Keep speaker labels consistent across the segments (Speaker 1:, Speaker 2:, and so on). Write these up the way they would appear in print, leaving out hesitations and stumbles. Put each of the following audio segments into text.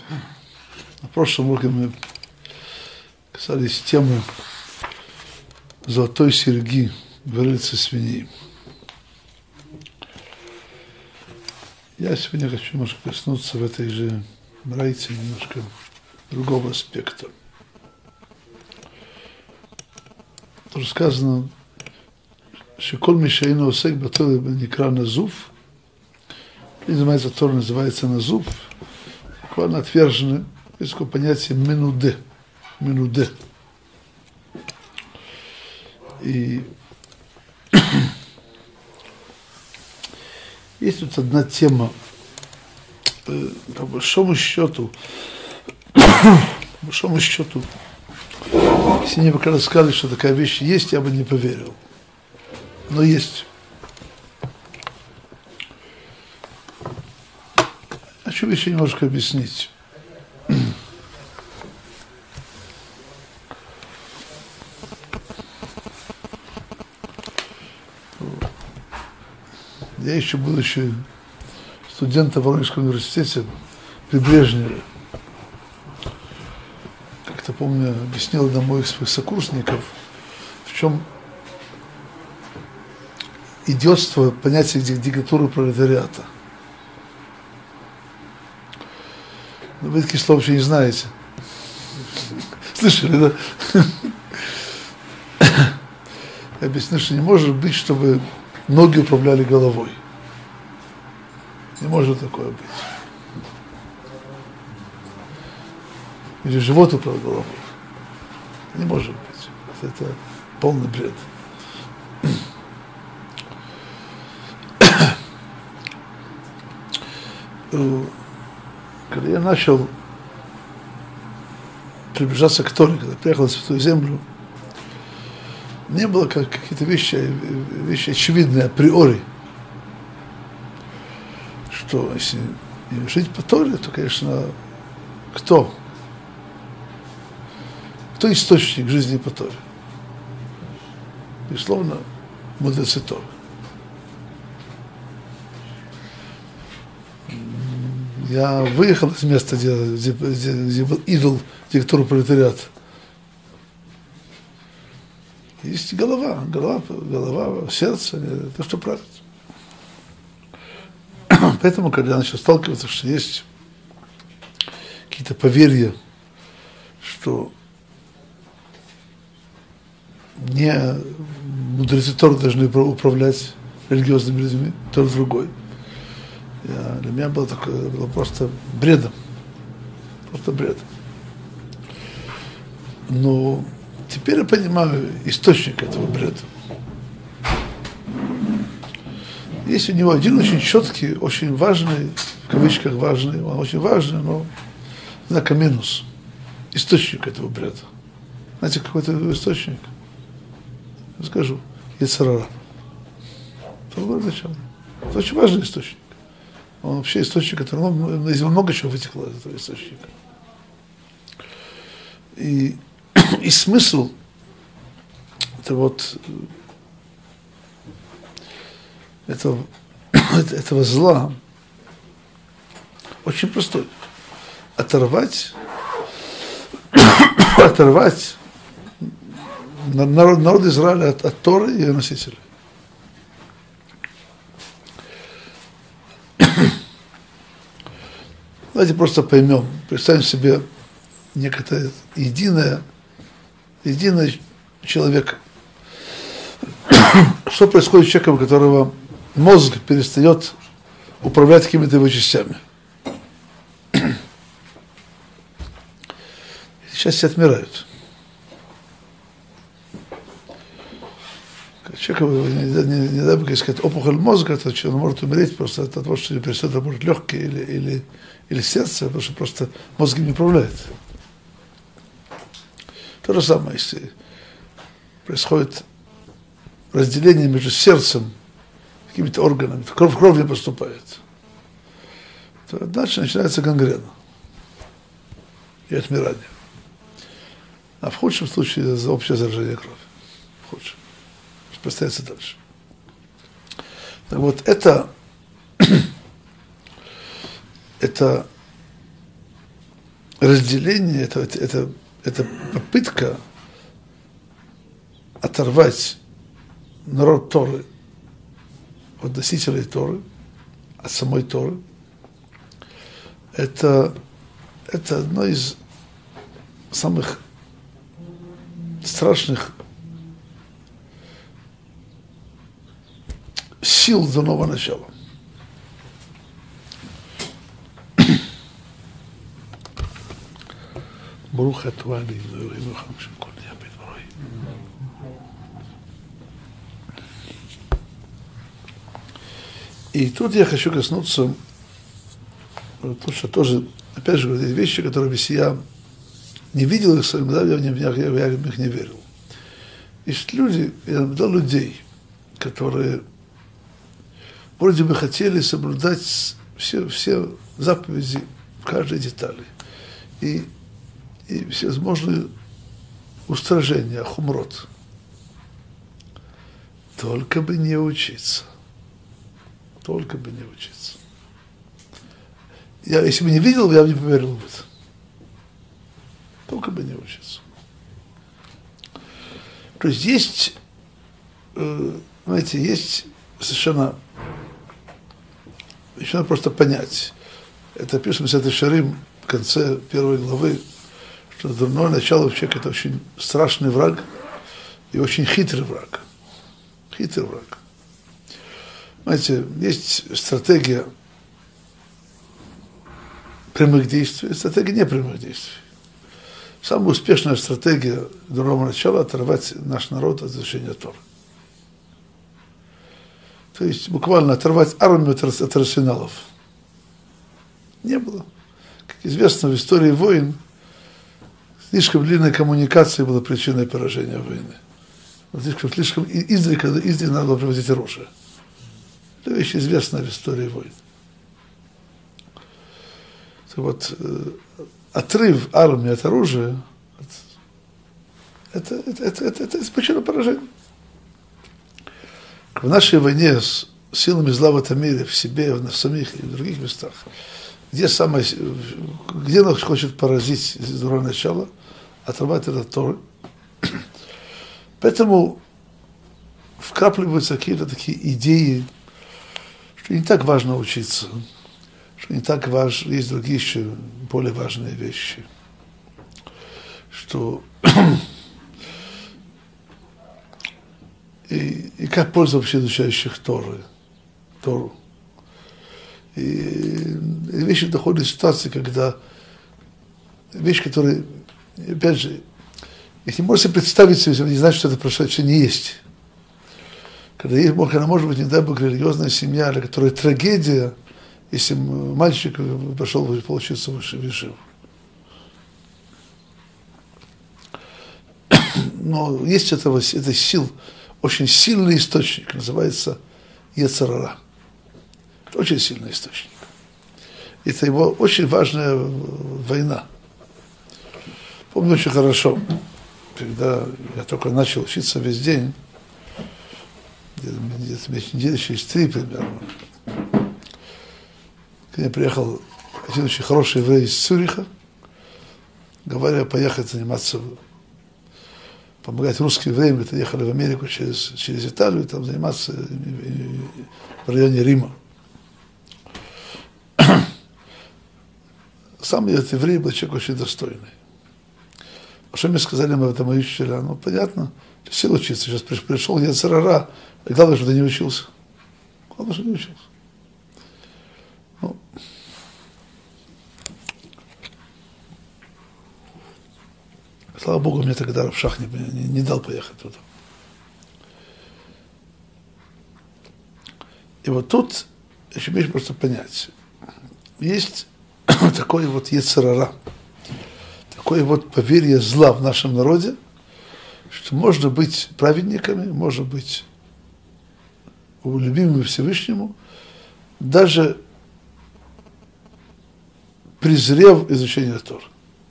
Speaker 1: На прошлом уроке мы касались темы золотой серьги в рыльце свиньи. Я сегодня хочу немножко коснуться в этой же брайте немножко другого аспекта. Тут сказано, что коль мишаину осек батоле никра назув, и занимается Тора, называется назув, буквально отвержены, есть такое понятие минуде. Минуде. И есть тут одна тема, по большому счету, если мне бы когда сказали, что такая вещь есть, я бы не поверил. Но есть. Хочу еще немножко объяснить. Я еще будучи студентом в Воронежском университете при Брежневе, как-то помню, объяснил одному из своих сокурсников, в чем идиотство понятия диктатуры пролетариата. Но вы такие слова вообще не знаете. Слышали, да? Я объяснил, что не может быть, чтобы ноги управляли головой. Не может такое быть. Или живот управляет головой. Не может быть. Это полный бред. Когда я начал приближаться к Торе, когда приехал на Святую Землю, не было как какие-то вещи очевидные априори, что если жить по Торе, то, конечно, кто источник жизни по Торе? Безусловно, мудрецы Торы. Я выехал из места, где был идол диктатуры пролетариата. Есть голова, сердце, это что правит. Поэтому, когда я начал сталкиваться, что есть какие-то поверья, что не мудрецы Торы должны управлять религиозными людьми, тот другой. Для меня было просто бредом. Просто бредом. Но теперь я понимаю источник этого бреда. Есть у него один очень четкий, очень важный, в кавычках важный, он очень важный, но знака минус. Источник этого бреда. Знаете, какой это источник? Скажу. Йецер ара. Это очень важный источник. Он вообще источник, который, из него много чего вытекло из этого источника. И смысл этого зла очень простой. Оторвать народ Израиля от Торы и ее носителей. Давайте просто поймем, представим себе некое единое человек. Что происходит с человеком, у которого мозг перестает управлять какими-то его частями? Части отмирают. Человек, не дай бог сказать, опухоль мозга, то он может умереть просто от того, что перестает работать легкие или сердце, потому что просто мозг не управляет. То же самое, если происходит разделение между сердцем и какими-то органами, кровь не поступает, то дальше начинается гангрена и отмирание. А в худшем случае общее заражение крови. В худшем. Распространяется дальше. Так вот, это разделение, это попытка оторвать народ Торы от носителей Торы, от самой Торы. Это одно из самых страшных сил до нового начала. Барух атва Элоheinu хам шекол нהיה бедברו. И тут я хочу коснуться, потому что тоже, опять же, говорю, вещи, которые если я не видел их своим глазами, я в них не верил. Есть люди, я наблюдал людей, которые вроде бы хотели соблюдать все заповеди в каждой детали. И всевозможные устражения, хумрот. Только бы не учиться. Только бы не учиться. Если бы не видел, я бы не поверил в это. Только бы не учиться. То есть знаете, есть совершенно, еще надо просто понять. Это описано в Сефер Шарим в конце первой главы, что дурное начало у человека – это очень страшный враг и очень хитрый враг. Хитрый враг. Знаете, есть стратегия прямых действий и стратегия непрямых действий. Самая успешная стратегия дурного начала – оторвать наш народ от изучения Торы. То есть буквально оторвать армию от арсеналов. Не было. Как известно, в истории войн слишком длинная коммуникация была причиной поражения войны. Слишком издалека надо было проводить оружие. Это вещь известная в истории войн. Вот, отрыв армии от оружия это причина поражения. В нашей войне с силами зла в этом мире, в себе, в самих и в других местах, где нас хочет поразить с дурного начала, оторвать это от Торы. Поэтому вкрапливаются какие-то такие идеи, что не так важно учиться, что не так важно, есть другие еще более важные вещи, что и как польза вообще изучающих Тору. И вещи доходят до ситуации, когда вещи, которые, опять же, их не можете представить себе, если вы не знаете, что это прошедшее не есть. Когда может быть, не дай Бог, религиозная семья, для которой трагедия, если мальчик пошел поучиться в Ешиву. Но есть этой сил, очень сильный источник, называется Йецер ара. Это очень сильный источник. Это его очень важная война. Помню очень хорошо, когда я только начал учиться весь день, где-то недели через 3 примерно, ко мне приехал один очень хороший еврей из Цюриха, говоря, поехать заниматься, помогать русским евреям, которые ехали в Америку через Италию, там заниматься в районе Рима. Сам этот еврей был человек очень достойный. А что мне сказали об этом мои учителя? Ну, понятно, сел учиться. Сейчас пришел Йецер ара, и главное, что ты не учился. Главное, что не учился. Ну, слава Богу, мне тогда Рав не дал поехать туда. И вот тут еще вещь просто понять. Есть такой вот Йецер ара, такое вот поверье зла в нашем народе, что можно быть праведниками, можно быть любимыми Всевышнему, даже презрев изучение Торы.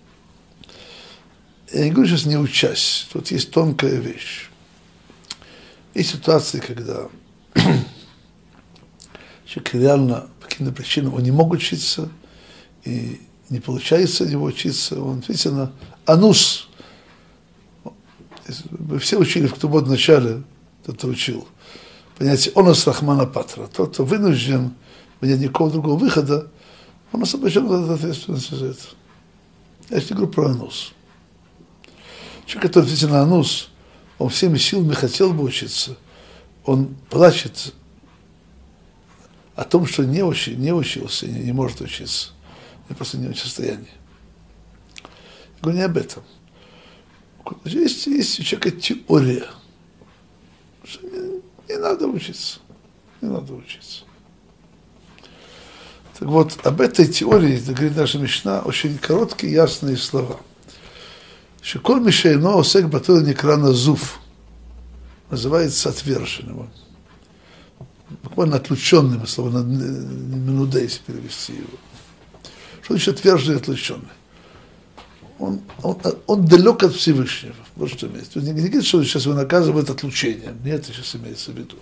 Speaker 1: Я не говорю сейчас не учась, тут есть тонкая вещь. Есть ситуации, когда человек реально по каким-то причинам он не мог учиться, и не получается у него учиться, он действительно анус. Мы все учили в Ктубот в начале, кто-то учил. Понятие онус рахмана патра. Тот, кто вынужден, нет никакого другого выхода, он освобожден от ответственности за это. Я не говорю про анус. Человек, который действительно анус, он всеми силами хотел бы учиться. Он плачет о том, что не учился, не может учиться. Я просто не в состоянии. Я говорю не об этом. Есть у человека теория, что не надо учиться. Не надо учиться. Так вот, об этой теории, говорит наша Мишна, очень короткие, ясные слова. Шеколь мишейно осек батур некрана зуф. Называется отверженным. Буквально отлученным, словно минудей, если перевести его. Что значит отверженный и отлученный? Он далек от Всевышнего. Вот что имеется. Не говорит, что сейчас его наказывают отлучением. Нет, это сейчас имеется в виду.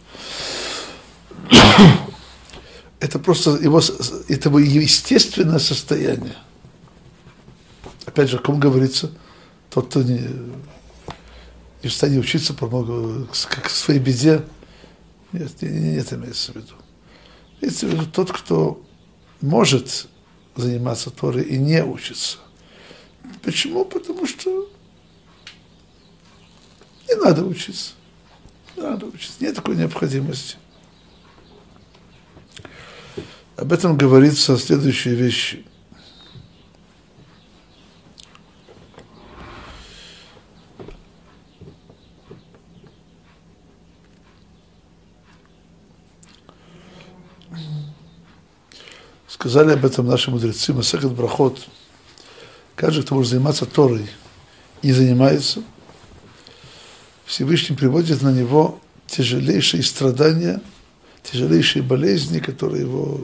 Speaker 1: Это просто его естественное состояние. Опять же, о ком говорится? Тот, кто не в состоянии учиться к своей беде. Нет, это имеется в виду. Имеется в виду тот, кто может заниматься Торой и не учится. Почему? Потому что не надо учиться. Не надо учиться. Нет такой необходимости. Об этом говорится следующие вещи. Сказали об этом наши мудрецы, Масехет Брахот. Каждый, кто может заниматься Торой и занимается, Всевышний приводит на него тяжелейшие страдания, тяжелейшие болезни, которые его...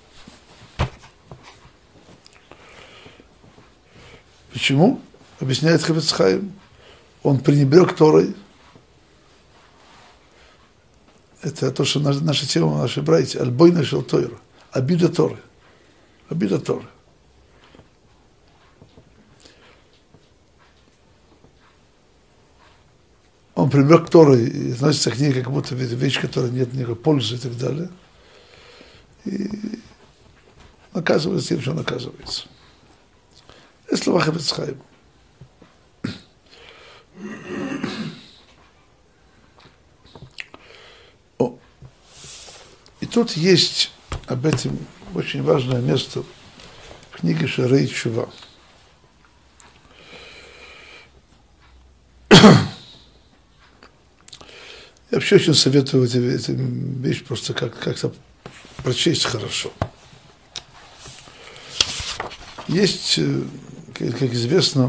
Speaker 1: Почему? Объясняет Хафец Хаим. Он пренебрег Торой. Это то, что наша тема, наши братья. Альбой нашел Тойра. Обида Торы. Обида Торы. Он пренебрег Торой и относится к ней как будто вещь, которая нет никакой пользы и так далее. И наказывается тем, что наказывается. Это слова Хафец Хаим. И тут есть об этом очень важное место в книге Шарей Тшува. Я вообще очень советую эту вещь просто как-то прочесть хорошо. Есть, как известно,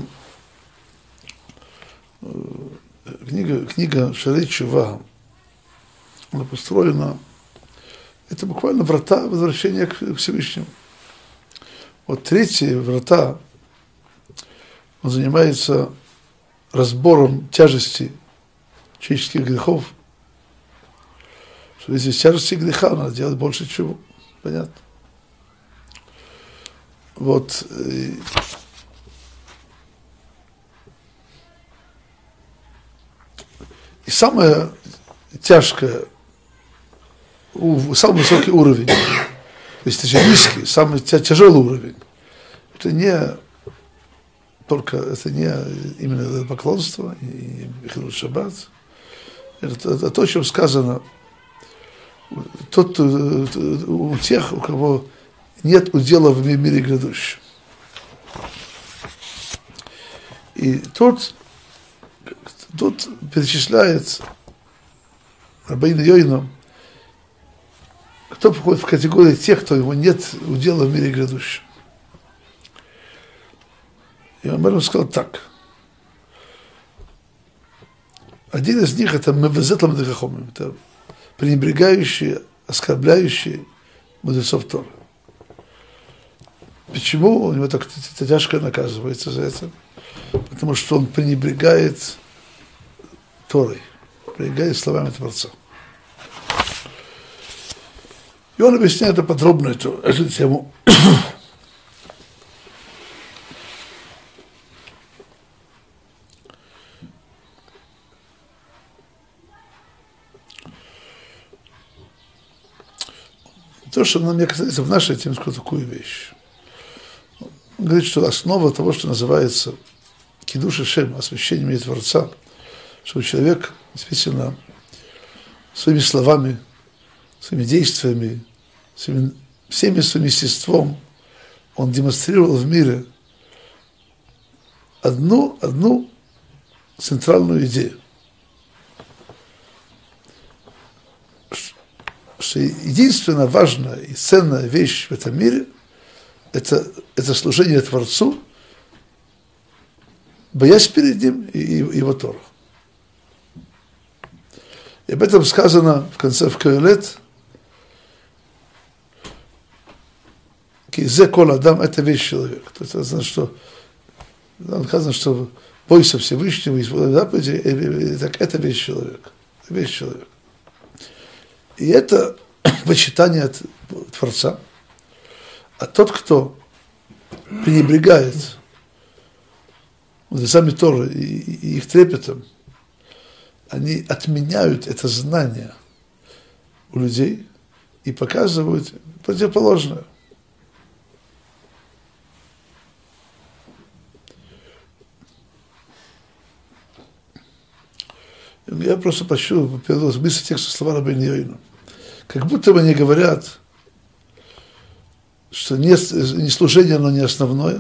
Speaker 1: книга Шарей Тшува, она построена, это буквально врата возвращения к Всевышнему. Вот третьи врата, он занимается разбором тяжести человеческих грехов. Что если есть тяжести греха, надо делать больше чего. Понятно? Вот. И самое тяжкое, самый высокий уровень, то есть это низкий, самый тяжелый уровень, это не только, это не именно поклонство и Хилут Шаббат, это то, о чем сказано, у тех, у кого нет удела в мире грядущем. И тут перечисляет Рабейну Йойну, кто входит в категорию тех, кто его нет удела в мире грядущем. И он об этом сказал так. Один из них это Мевезет ламдей хахомим, это пренебрегающий, оскорбляющий мудрецов Торы. Почему у него так тяжко наказывается за это? Потому что он пренебрегает Торой, пренебрегает словами Творца. И он объясняет это подробно, эту тему. То, что нам касается в нашей теме, скажу такую вещь. Он говорит, что основа того, что называется кидуш Ашем, освящение имени Творца, чтобы человек действительно своими словами, своими действиями, всеми своим естеством он демонстрировал в мире одну центральную идею. Что единственная важная и ценная вещь в этом мире – это служение Творцу, боясь перед Ним и Его Тору. И об этом сказано в конце в Коэлет, «Зе кол адам» – это весь человек. То есть это значит, что сказано, что бойся Всевышнего, исполняй заповеди, так это весь человек. Весь человек. И это почитание Творца. А тот, кто пренебрегает мудрецами Торы и их трепетом, они отменяют это знание у людей и показывают противоположное. Я просто прочту мысль текста слова Рабейну Йойну. Как будто бы они говорят, что не служение, оно не основное.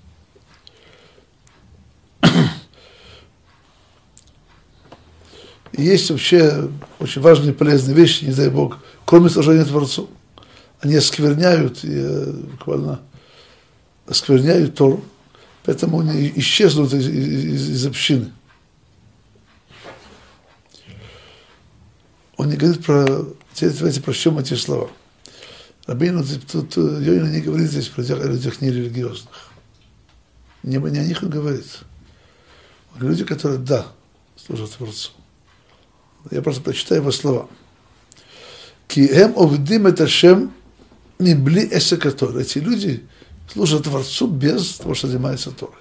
Speaker 1: И есть вообще очень важные и полезные вещи, не дай Бог, кроме служения Творцу. Они оскверняют, буквально оскверняют Тору, поэтому они исчезнут из общины. Он не говорит про... Давайте прочтем эти слова. Рабейну тут Йойна не говорит здесь про людях нерелигиозных. Не о них он говорит. Он говорит, люди, которые, да, служат Творцу. Я просто прочитаю его слова. Ки эм овдим эт Ашем мибли эсека Тора. Эти люди служат Творцу без того, что занимаются Торой.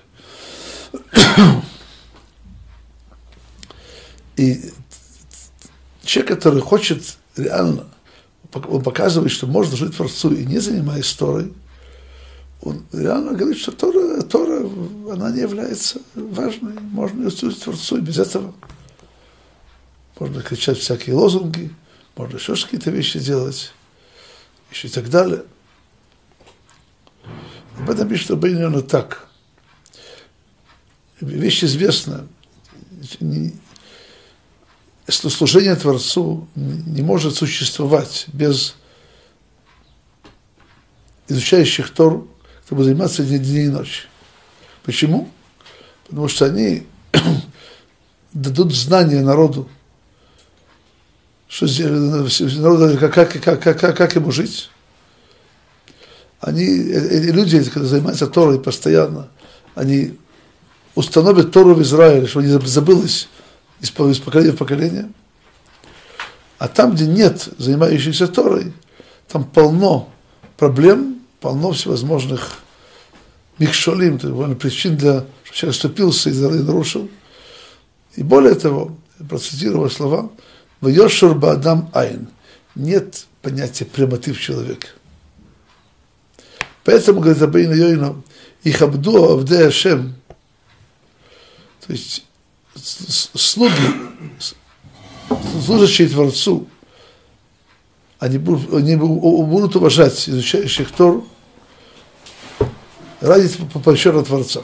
Speaker 1: И человек, который хочет реально, он показывает, что можно жить Творцу и не занимаясь Торой, он реально говорит, что Тора, она не является важной, можно ее служить Творцу и без этого. Можно кричать всякие лозунги, можно еще какие-то вещи делать, еще и так далее. Об этом пишет Рабейну Йойна так. Вещь известна. Служение Творцу не может существовать без изучающих Тору, чтобы заниматься день и ночь. Почему? Потому что они дадут знания народу, что народу, как ему жить. Эти люди, которые занимаются Торой постоянно, они установят Тору в Израиле, чтобы не забылось из поколения в поколение. А там, где нет занимающихся Торой, там полно проблем, полно всевозможных микшолим, причин, для чтобы человек оступился и нарушил. И более того, я процитирую слова, «Вайошер баадам айн» – нет понятия прямоты в человеке. Поэтому, говорит Рабейну Йойна, «Их абду авдей Ашем», то есть слуги, служащие Творцу, они будут уважать изучающих Тору ради пощады Творца.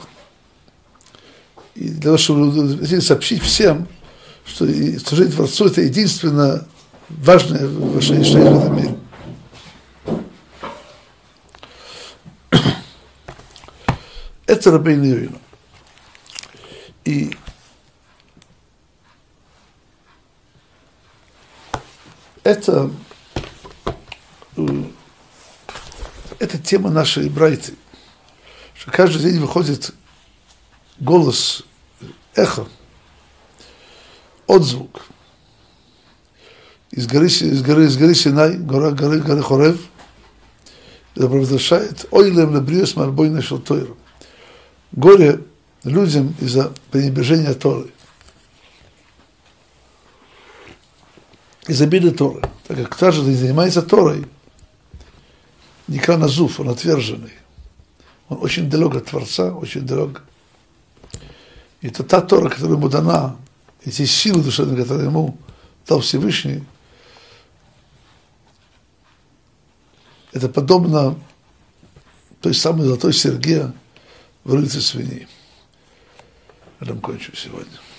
Speaker 1: И для того, чтобы сообщить всем, что служение Творцу – это единственное важное, что есть в этом мире. Это Рабейну Йойна. И это тема нашей брайты, что каждый день выходит голос, эхо, отзвук из горы Синай, горы Хорев, это провозглашает «Ойлем лебриос марбойна шел Тойру». Горе людям из-за пренебрежения Торы, из обиды Торы. Так как каждый занимается Торой, Никра Назуф, он отверженный. Он очень далек от Творца, очень далек. И это та Тора, которая ему дана, эти силы душевные, которые ему дал Всевышний, это подобно той самой золотой серьге в рыльце свиньи. На этом кончим сегодня.